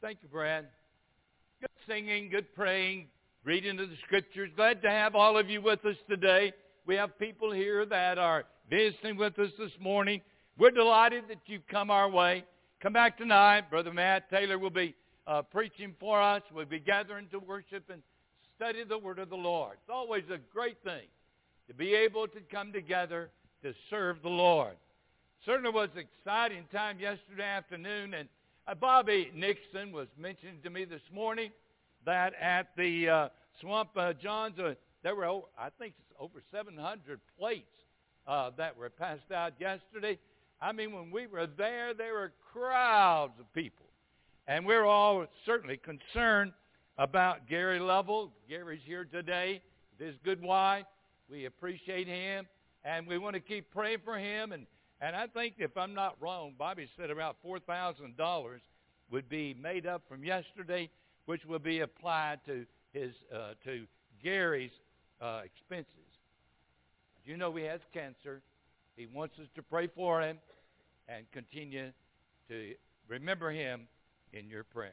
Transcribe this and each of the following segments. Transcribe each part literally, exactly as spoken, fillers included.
Thank you, Brad. Good singing, good praying, reading of the Scriptures. Glad to have all of you with us today. We have people here that are visiting with us this morning. We're delighted that you've come our way. Come back tonight. Brother Matt Taylor will be uh, preaching for us. We'll be gathering to worship and study the Word of the Lord. It's always a great thing to be able to come together to serve the Lord. Certainly was an exciting time yesterday afternoon, and uh, Bobby Nixon was mentioning to me this morning that at the uh, Swamp uh, John's, uh, there were, over, I think, it's over seven hundred plates uh, that were passed out yesterday. I mean, when we were there, there were crowds of people. And we're all certainly concerned about Gary Lovell. Gary's here today with his good wife. We appreciate him, and we want to keep praying for him. And, and I think, if I'm not wrong, Bobby said about four thousand dollars would be made up from yesterday, which will be applied to his uh, to Gary's uh, expenses. As you know, he has cancer. He wants us to pray for him and continue to remember him in your prayers.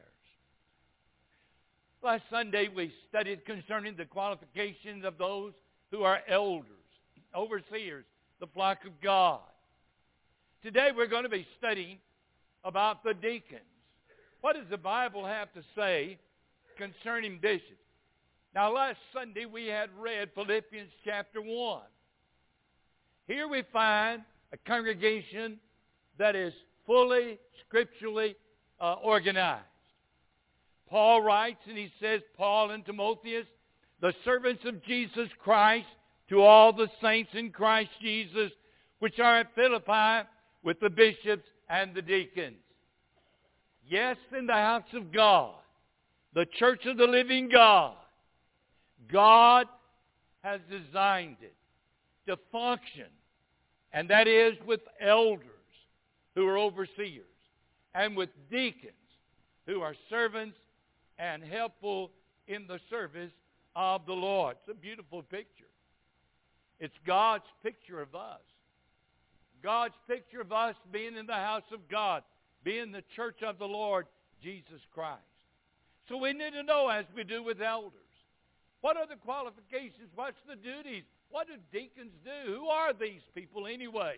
Last Sunday, we studied concerning the qualifications of those who are elders, overseers, the flock of God. Today, we're going to be studying about the deacons. What does the Bible have to say concerning bishops? Now, last Sunday, we had read Philippians chapter one. Here we find a congregation that is fully scripturally uh, organized. Paul writes, and he says, Paul and Timotheus, the servants of Jesus Christ, to all the saints in Christ Jesus, which are at Philippi, with the bishops and the deacons. Yes, in the house of God, the church of the living God, God has designed it to function, and that is with elders who are overseers and with deacons who are servants and helpful in the service of the Lord. It's a beautiful picture. It's God's picture of us. God's picture of us being in the house of God, being the church of the Lord Jesus Christ. So we need to know, as we do with elders, what are the qualifications? What's the duties? What do deacons do? Who are these people anyway?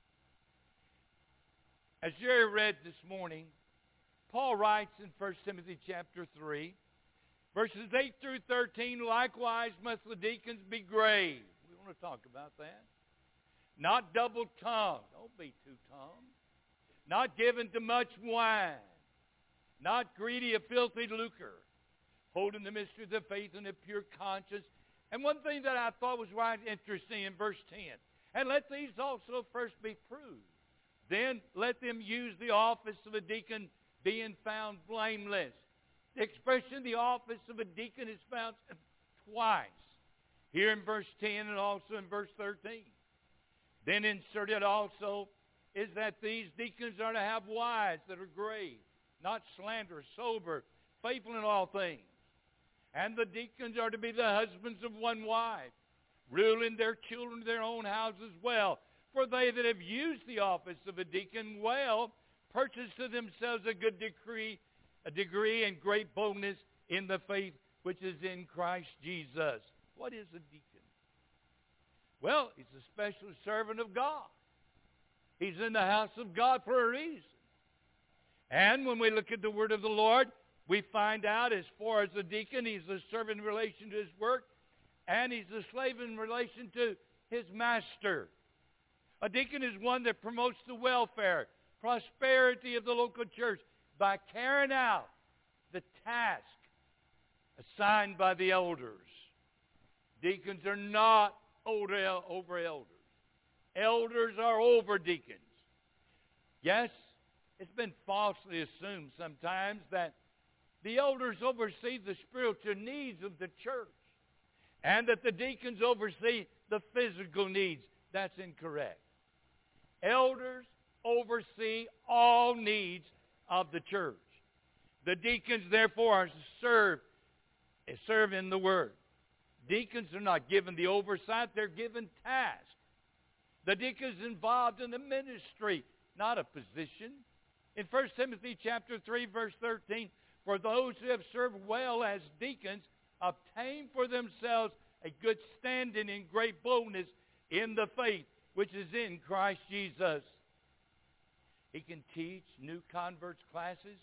As Jerry read this morning, Paul writes in First Timothy chapter three, verses eight through thirteen, likewise must the deacons be grave. We want to talk about that. Not double-tongued. Don't be two-tongued. Not given to much wine. Not greedy of filthy lucre. Holding the mystery of the faith in a pure conscience. And one thing that I thought was right interesting in verse ten. And let these also first be proved. Then let them use the office of a deacon, being found blameless. The expression the office of a deacon is found twice. Here in verse ten and also in verse thirteen. Then inserted also is that these deacons are to have wives that are grave, not slanderous, sober, faithful in all things. And the deacons are to be the husbands of one wife, ruling their children in their own houses well. For they that have used the office of a deacon well purchase to themselves a good degree, a degree and great boldness in the faith which is in Christ Jesus. What is a deacon? Well, he's a special servant of God. He's in the house of God for a reason. And when we look at the word of the Lord, we find out as far as a deacon, he's a servant in relation to his work, and he's a slave in relation to his master. A deacon is one that promotes the welfare, prosperity of the local church by carrying out the task assigned by the elders. Deacons are not over elders. Elders are over deacons. Yes, it's been falsely assumed sometimes that the elders oversee the spiritual needs of the church and that the deacons oversee the physical needs. That's incorrect. Elders oversee all needs of the church. The deacons, therefore, are to serve, serve in the Word. Deacons are not given the oversight, they're given tasks. The deacon is involved in the ministry, not a position. In First Timothy chapter three, verse thirteen, For those who have served well as deacons obtain for themselves a good standing in great boldness in the faith which is in Christ Jesus. He can teach new converts classes.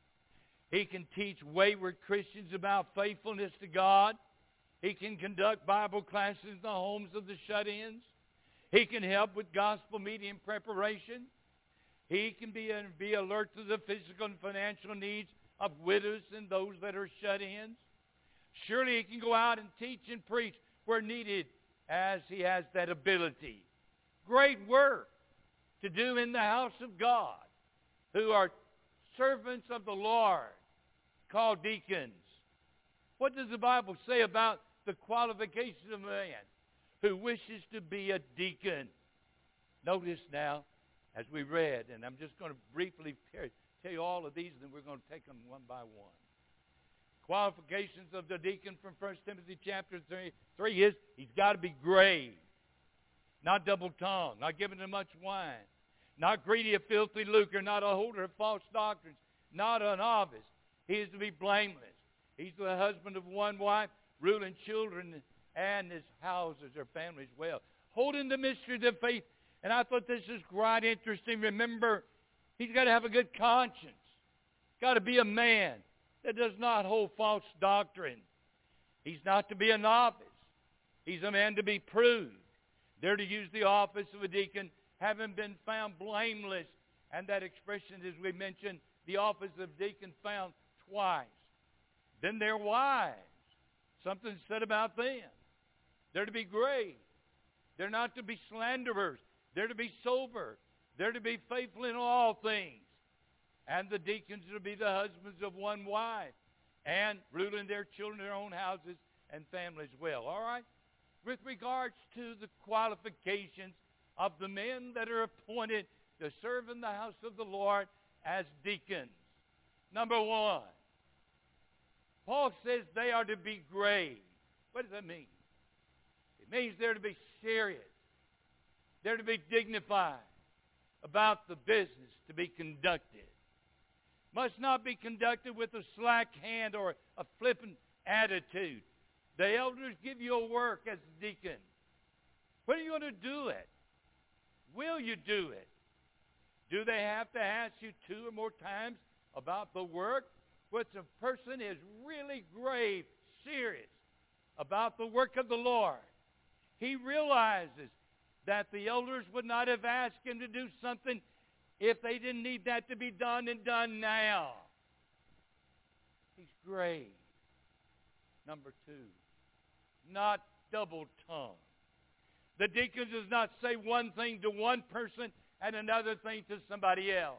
He can teach wayward Christians about faithfulness to God. He can conduct Bible classes in the homes of the shut-ins. He can help with gospel meeting preparation. He can be, be alert to the physical and financial needs of widows and those that are shut-ins. Surely he can go out and teach and preach where needed as he has that ability. Great work to do in the house of God, who are servants of the Lord, called deacons. What does the Bible say about the qualifications of a man who wishes to be a deacon? Notice now, as we read, and I'm just going to briefly tell you all of these, and then we're going to take them one by one. Qualifications of the deacon from First Timothy chapter three, three is he's got to be grave, not double-tongued, not giving to much wine, not greedy of filthy lucre, not a holder of false doctrines, not a novice. He is to be blameless. He's the husband of one wife, ruling children and his houses or families well, holding the mystery of the faith. And I thought this is quite interesting. Remember, he's got to have a good conscience. Got to be a man that does not hold false doctrine. He's not to be a novice. He's a man to be proved. They're to use the office of a deacon, having been found blameless. And that expression, as we mentioned, the office of deacon found twice. Then they're wise. Something said about them. They're to be grave. They're not to be slanderers. They're to be sober. They're to be faithful in all things. And the deacons are to be the husbands of one wife, and ruling their children, their own houses and families well. All right? With regards to the qualifications of the men that are appointed to serve in the house of the Lord as deacons. Number one, Paul says they are to be grave. What does that mean? It means they're to be serious. They're to be dignified about the business to be conducted. Must not be conducted with a slack hand or a flippant attitude. The elders give you a work as a deacon. When are you going to do it? Will you do it? Do they have to ask you two or more times about the work? What the person is really grave, serious about the work of the Lord. He realizes that the elders would not have asked him to do something if they didn't need that to be done and done now. He's grave. Number two, not double-tongued. The deacon does not say one thing to one person and another thing to somebody else.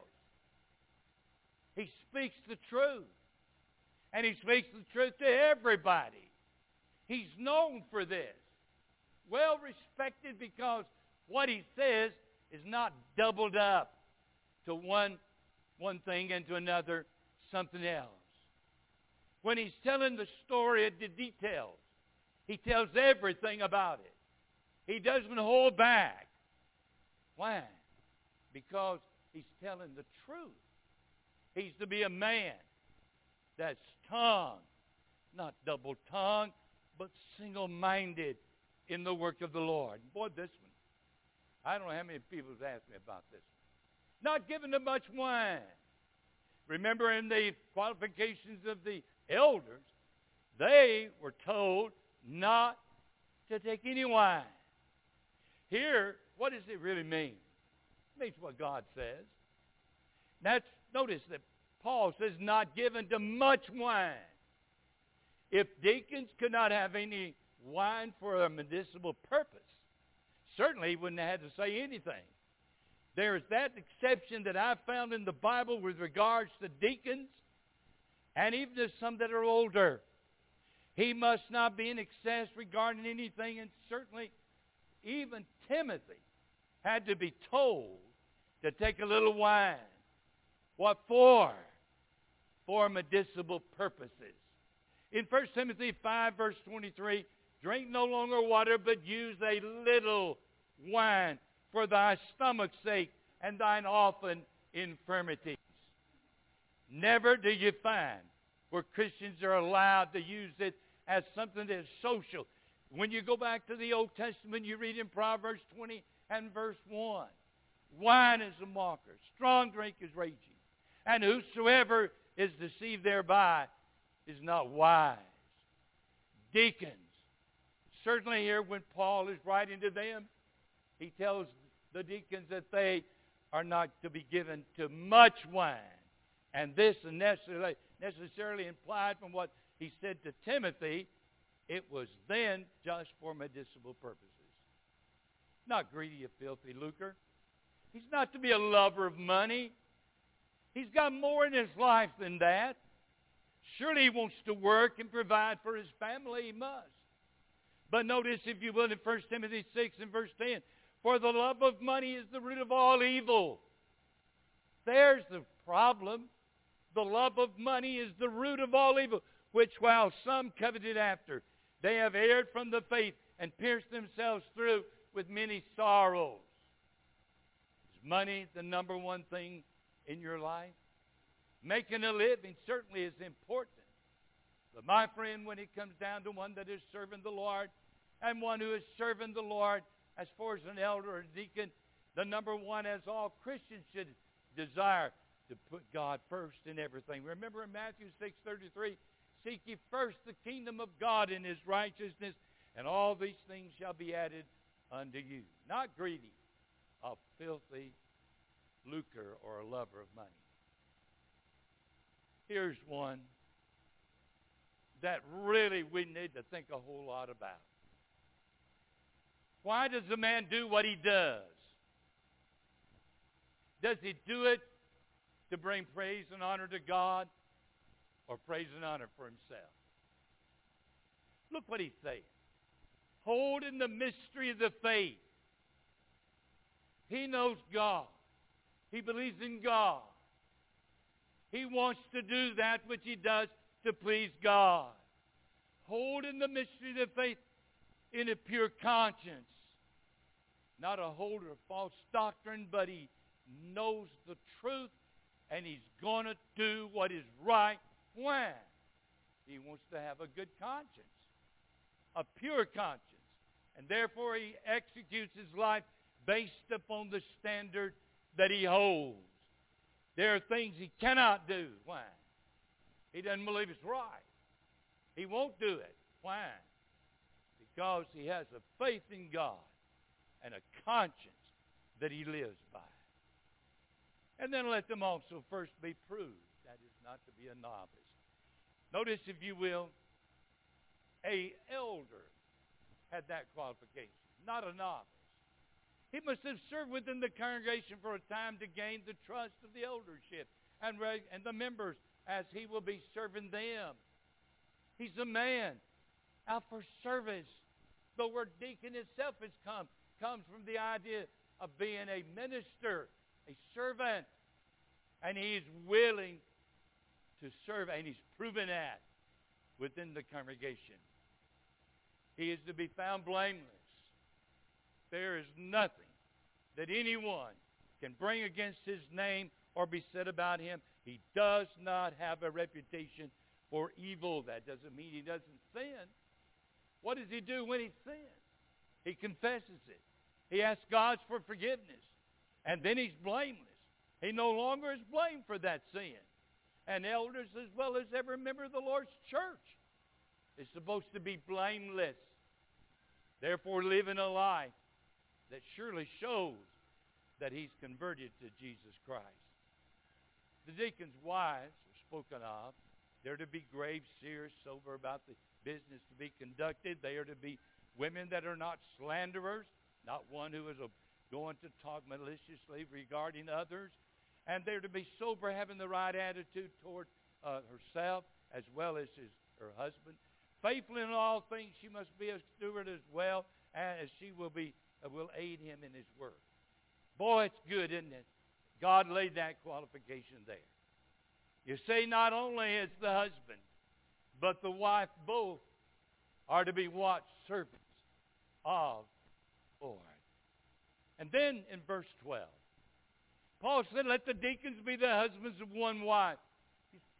He speaks the truth. And he speaks the truth to everybody. He's known for this. Well respected because what he says is not doubled up to one, one thing and to another something else. When he's telling the story, the details, he tells everything about it. He doesn't hold back. Why? Because he's telling the truth. He's to be a man that's tongue, not double-tongued, but single-minded in the work of the Lord. Boy, this one, I don't know how many people have asked me about this one. Not given to much wine. Remember in the qualifications of the elders, they were told not to take any wine. Here, what does it really mean? It means what God says. That's, notice that Paul says not given to much wine. If deacons could not have any wine for a medicinal purpose, certainly he wouldn't have had to say anything. There is that exception that I found in the Bible with regards to deacons and even to some that are older. He must not be in excess regarding anything, and certainly even Timothy had to be told to take a little wine. What for? For medicinal purposes. In First Timothy five, verse twenty-three, drink no longer water, but use a little wine for thy stomach's sake and thine often infirmities. Never do you find where Christians are allowed to use it as something that is social. When you go back to the Old Testament, you read in Proverbs twenty and verse one, wine is a mocker, strong drink is raging, and whosoever is deceived thereby is not wise. Deacons, certainly here when Paul is writing to them, he tells the deacons that they are not to be given to much wine. And this is necessarily, necessarily implied from what he said to Timothy, it was then just for medicinal purposes. Not greedy of filthy lucre. He's not to be a lover of money. He's got more in his life than that. Surely he wants to work and provide for his family. He must. But notice, if you will, in First Timothy six and verse ten, for the love of money is the root of all evil. There's the problem. The love of money is the root of all evil, which while some coveted after, they have erred from the faith and pierced themselves through with many sorrows. Is money the number one thing in your life? Making a living certainly is important. But my friend, when it comes down to one that is serving the Lord, and one who is serving the Lord as far as an elder or deacon, the number one, as all Christians should desire, to put God first in everything. Remember in Matthew six thirty-three, seek ye first the kingdom of God and his righteousness, and all these things shall be added unto you. Not greedy of filthy lucre or a lover of money. Here's one that really we need to think a whole lot about. Why does a man do what he does? Does he do it to bring praise and honor to God, or praise and honor for himself? Look what he's saying. Hold in the mystery of the faith. He knows God. He believes in God. He wants to do that which he does to please God. Hold in the mystery of the faith in a pure conscience. Not a holder of false doctrine, but he knows the truth, and he's going to do what is right when he wants to have a good conscience, a pure conscience. And therefore he executes his life based upon the standard that he holds. There are things he cannot do. Why? He doesn't believe it's right. He won't do it. Why? Because he has a faith in God and a conscience that he lives by. And then let them also first be proved. That is not to be a novice. Notice, if you will, a elder had that qualification, not a novice. He must have served within the congregation for a time to gain the trust of the eldership and, reg- and the members as he will be serving them. He's a man out for service. The word deacon itself has come, comes from the idea of being a minister, a servant. And he's willing to serve, and he's proven that within the congregation. He is to be found blameless. There is nothing that anyone can bring against his name or be said about him. He does not have a reputation for evil. That doesn't mean he doesn't sin. What does he do when he sins? He confesses it. He asks God for forgiveness. And then he's blameless. He no longer is blamed for that sin. And elders, as well as every member of the Lord's church, is supposed to be blameless. Therefore, living a life that surely shows that he's converted to Jesus Christ. The deacons' wives are spoken of. They're to be grave, serious, sober about the business to be conducted. They are to be women that are not slanderers, not one who is a, going to talk maliciously regarding others. And they're to be sober, having the right attitude toward uh, herself as well as his, her husband. Faithful in all things, she must be a steward as well, as she will be uh, will aid him in his work. Boy, it's good, isn't it? God laid that qualification there. You see, not only is the husband, but the wife both are to be what? Servants of the Lord. And then in verse twelve, Paul said, let the deacons be the husbands of one wife. He's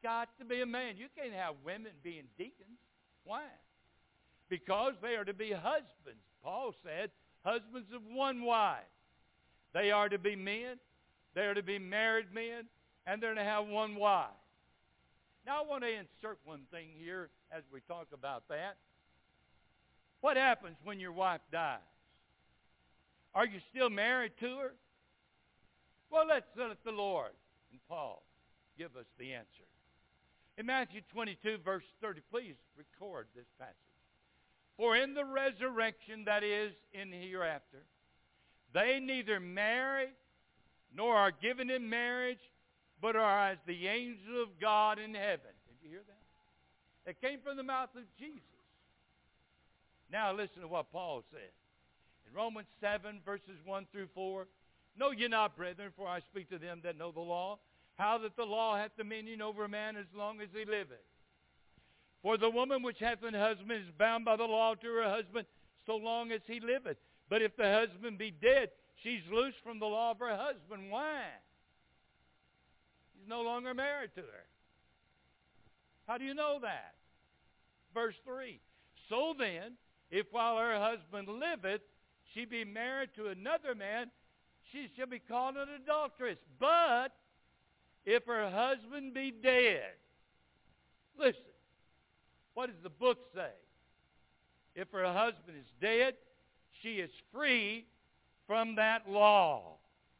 got to be a man. You can't have women being deacons. Why? Because they are to be husbands. Paul said, husbands of one wife. They are to be men. They are to be married men. And they're to have one wife. Now I want to insert one thing here as we talk about that. What happens when your wife dies? Are you still married to her? Well, let's let the Lord and Paul give us the answer. In Matthew twenty-two, verse thirty, please record this passage. For in the resurrection that is in hereafter, they neither marry nor are given in marriage, but are as the angels of God in heaven. Did you hear that? It came from the mouth of Jesus. Now listen to what Paul said. In Romans seven, verses one through four, know ye not, brethren, for I speak to them that know the law, how that the law hath dominion over a man as long as he liveth. For the woman which hath an husband is bound by the law to her husband so long as he liveth. But if the husband be dead, she's loosed from the law of her husband. Why? He's no longer married to her. How do you know that? Verse three. So then, if while her husband liveth, she be married to another man, she shall be called an adulteress. But if her husband be dead, listen, what does the book say? If her husband is dead, she is free from that law.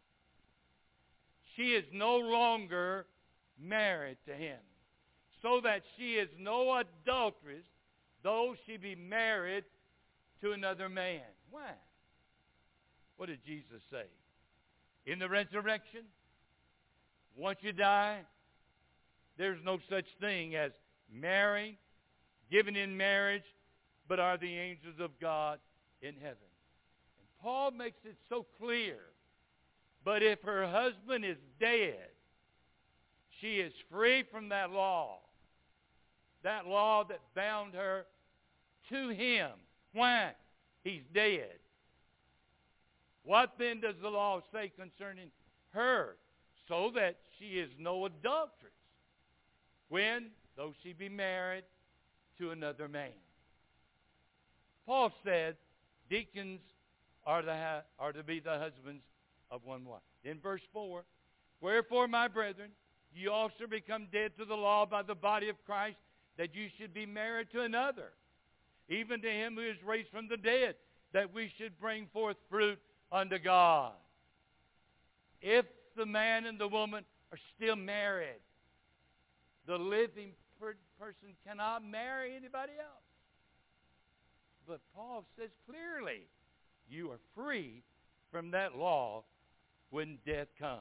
She is no longer married to him, so that she is no adulteress, though she be married to another man. Why? What did Jesus say? In the resurrection, once you die, there's no such thing as marrying, given in marriage, but are the angels of God in heaven. And Paul makes it so clear. But if her husband is dead, she is free from that law. That law that bound her to him. Why? He's dead. What then does the law say concerning her? So that she is no adulteress, when, though she be married to another man. Paul said deacons are to, ha- are to be the husbands of one wife. In verse four, wherefore, my brethren, ye also become dead to the law by the body of Christ, that you should be married to another, even to him who is raised from the dead, that we should bring forth fruit unto God. If the man and the woman are still married, the living per- person cannot marry anybody else. But Paul says clearly, you are free from that law when death comes.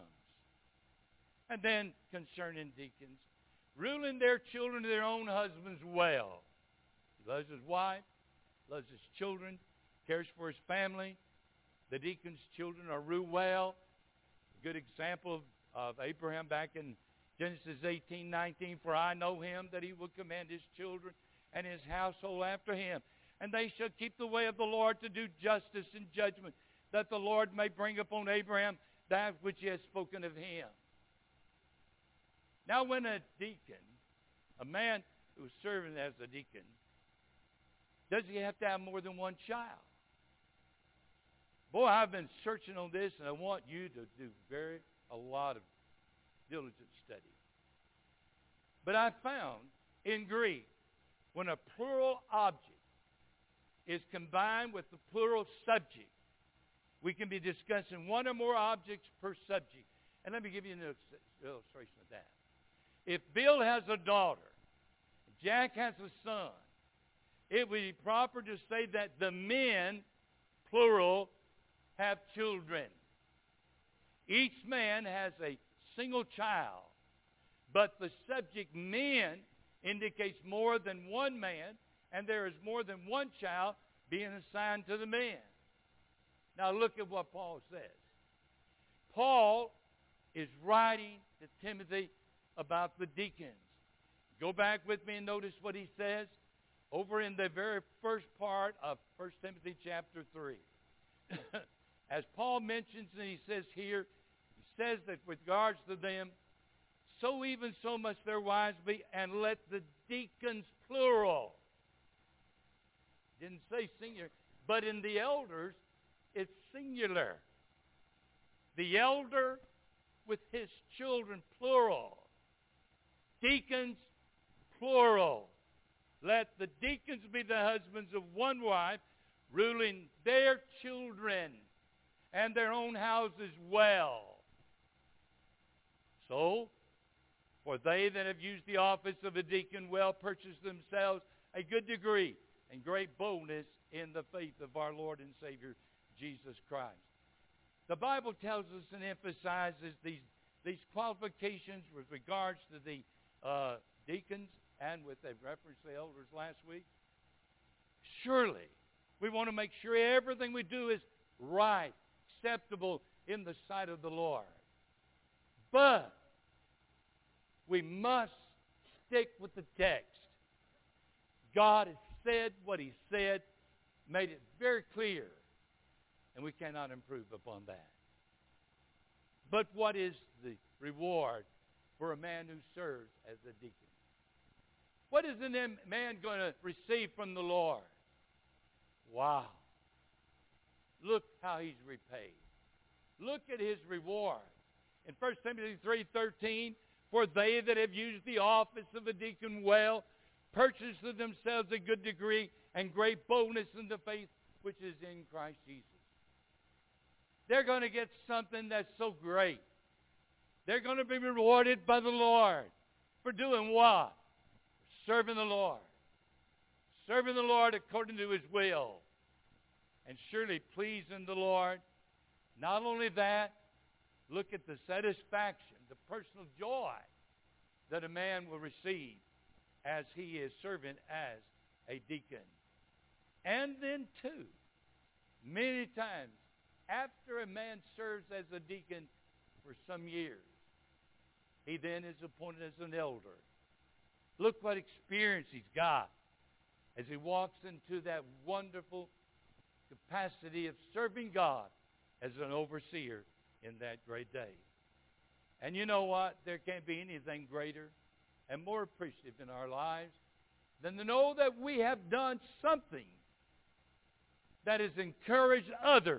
And then concerning deacons, ruling their children to their own husbands well. He loves his wife, loves his children, cares for his family. The deacon's children are ruled well. A good example of, of Abraham back in Genesis eighteen nineteen, for I know him that he will command his children and his household after him. And they shall keep the way of the Lord to do justice and judgment, that the Lord may bring upon Abraham that which he has spoken of him. Now when a deacon, a man who is serving as a deacon, does he have to have more than one child? Boy, I've been searching on this, and I want you to do very a lot of diligent study. But I found in Greek, when a plural object is combined with the plural subject, we can be discussing one or more objects per subject. And let me give you an illustration of that. If Bill has a daughter, Jack has a son, it would be proper to say that the men, plural, have children. Each man has a single child, but the subject men indicates more than one man, and there is more than one child being assigned to the man. Now look at what Paul says. Paul is writing to Timothy about the deacons. Go back with me and notice what he says over in the very first part of First Timothy chapter three. As Paul mentions, and he says here, he says that with regards to them, so even so must their wives be, and let the deacons, plural. Didn't say singular, but in the elders, it's singular. The elder with his children, plural. Deacons, plural. Let the deacons be the husbands of one wife, ruling their children and their own houses well. So, for they that have used the office of a deacon well purchase themselves a good degree and great boldness in the faith of our Lord and Savior, Jesus Christ. The Bible tells us and emphasizes these, these qualifications with regards to the uh, deacons and with a reference to the elders last week. Surely, we want to make sure everything we do is right, acceptable in the sight of the Lord. But we must stick with the text. God has said what He said, made it very clear, and we cannot improve upon that. But what is the reward for a man who serves as a deacon? What is a man going to receive from the Lord? Wow. Look how he's repaid. Look at his reward. In First Timothy three thirteen, for they that have used the office of a deacon well, purchase to themselves a good degree and great boldness in the faith which is in Christ Jesus. They're going to get something that's so great. They're going to be rewarded by the Lord. For doing what? Serving the Lord. Serving the Lord according to His will. And surely pleasing the Lord. Not only that, look at the satisfaction, the personal joy that a man will receive as he is serving as a deacon. And then too, many times, after a man serves as a deacon for some years, he then is appointed as an elder. Look what experience he's got as he walks into that wonderful capacity of serving God as an overseer in that great day. And you know what? There can't be anything greater and more appreciative in our lives than to know that we have done something that has encouraged others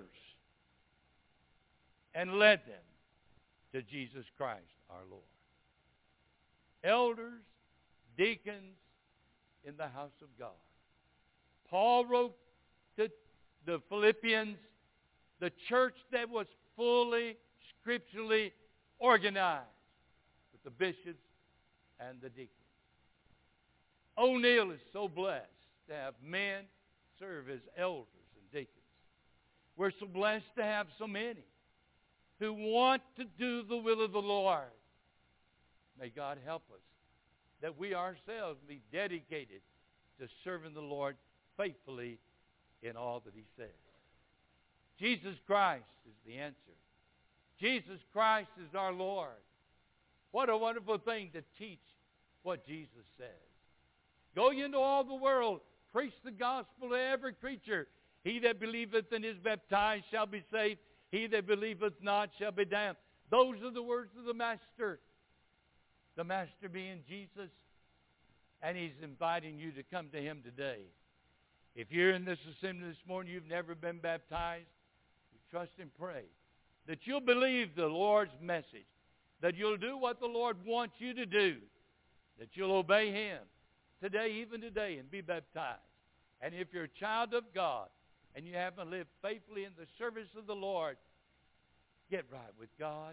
and led them to Jesus Christ our Lord. Elders, deacons in the house of God. Paul wrote to the Philippians, the church that was fully scripturally organized with the bishops and the deacons. O'Neill is so blessed to have men serve as elders and deacons. We're so blessed to have so many who want to do the will of the Lord. May God help us that we ourselves be dedicated to serving the Lord faithfully in all that He says. Jesus Christ is the answer. Jesus Christ is our Lord. What a wonderful thing to teach what Jesus says. Go ye into all the world, preach the gospel to every creature. He that believeth and is baptized shall be saved. He that believeth not shall be damned. Those are the words of the Master. The Master being Jesus. And He's inviting you to come to Him today. If you're in this assembly this morning, you've never been baptized, you trust and pray that you'll believe the Lord's message, that you'll do what the Lord wants you to do, that you'll obey Him today, even today, and be baptized. And if you're a child of God and you haven't lived faithfully in the service of the Lord, get right with God.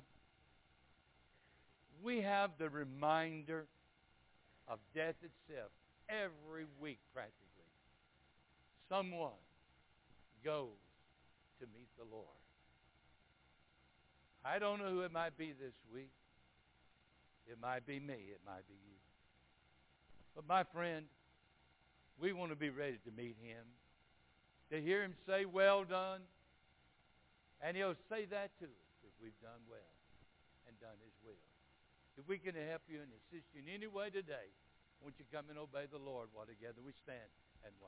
We have the reminder of death itself every week practically. Someone goes to meet the Lord. I don't know who it might be this week. It might be me. It might be you. But my friend, we want to be ready to meet Him, to hear Him say, well done. And He'll say that to us if we've done well and done His will. If we can help you and assist you in any way today, won't you come and obey the Lord while together we stand and watch.